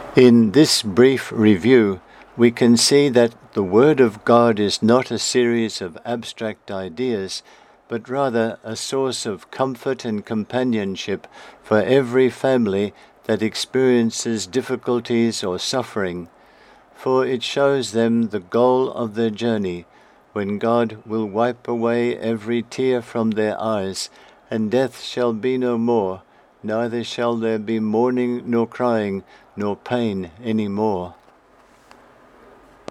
In this brief review, we can see that the Word of God is not a series of abstract ideas, but rather a source of comfort and companionship for every family that experiences difficulties or suffering, for it shows them the goal of their journey, when God will wipe away every tear from their eyes, and death shall be no more, neither shall there be mourning nor crying, nor pain any more.